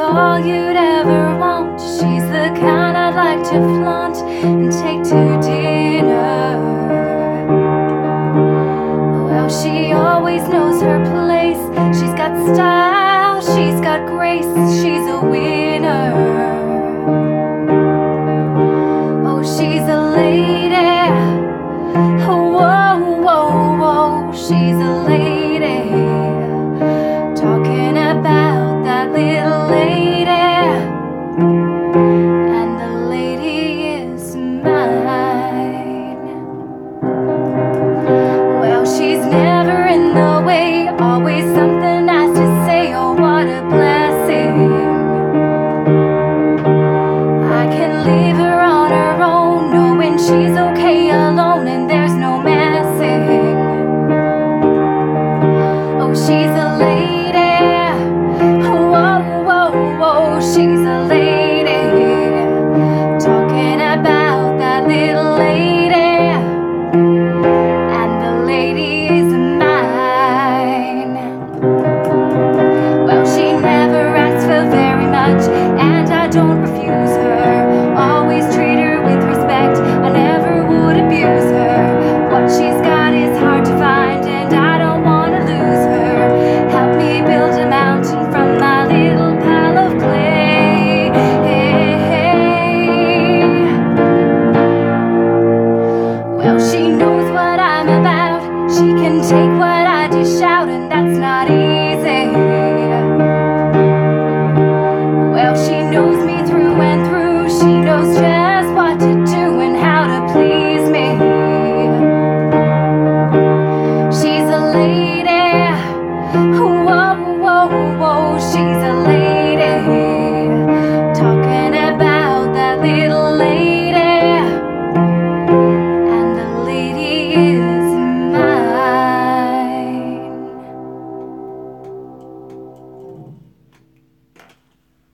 all you'd ever want. She's the kind I'd like to flaunt and take to dinner. Well, she always knows her place. She's got style, she's got grace, she's a winner. Oh, she's a lady. Oh, whoa, whoa, whoa, she's a